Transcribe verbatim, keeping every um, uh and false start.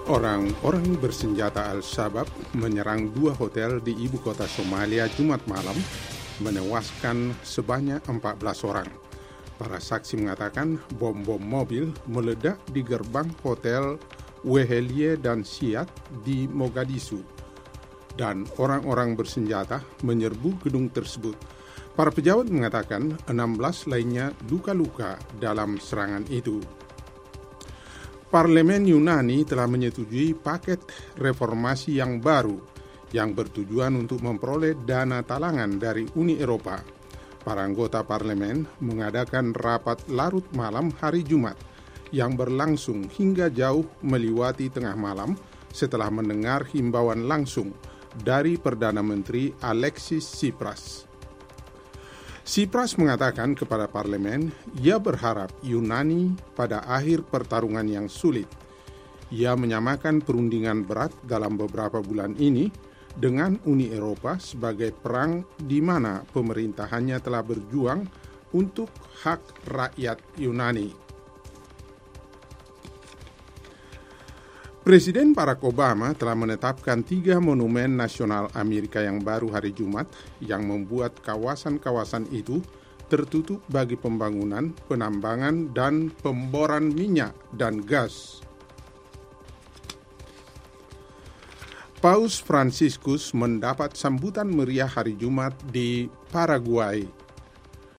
Orang-orang bersenjata Al-Shabaab menyerang dua hotel di ibu kota Somalia Jumat malam, menewaskan sebanyak empat belas orang. Para saksi mengatakan bom-bom mobil meledak di gerbang hotel Wehelie dan Siat di Mogadishu, dan orang-orang bersenjata menyerbu gedung tersebut. Para pejabat mengatakan enam belas lainnya luka-luka dalam serangan itu. Parlemen Yunani telah menyetujui paket reformasi yang baru yang bertujuan untuk memperoleh dana talangan dari Uni Eropa. Para anggota parlemen mengadakan rapat larut malam hari Jumat yang berlangsung hingga jauh meliwati tengah malam setelah mendengar himbauan langsung dari Perdana Menteri Alexis Tsipras. Tsipras mengatakan kepada parlemen, ia berharap Yunani pada akhir pertarungan yang sulit. Ia menyamakan perundingan berat dalam beberapa bulan ini dengan Uni Eropa sebagai perang di mana pemerintahannya telah berjuang untuk hak rakyat Yunani. Presiden Barack Obama telah menetapkan tiga monumen nasional Amerika yang baru hari Jumat yang membuat kawasan-kawasan itu tertutup bagi pembangunan, penambangan, dan pemboran minyak dan gas. Paus Fransiskus mendapat sambutan meriah hari Jumat di Paraguay.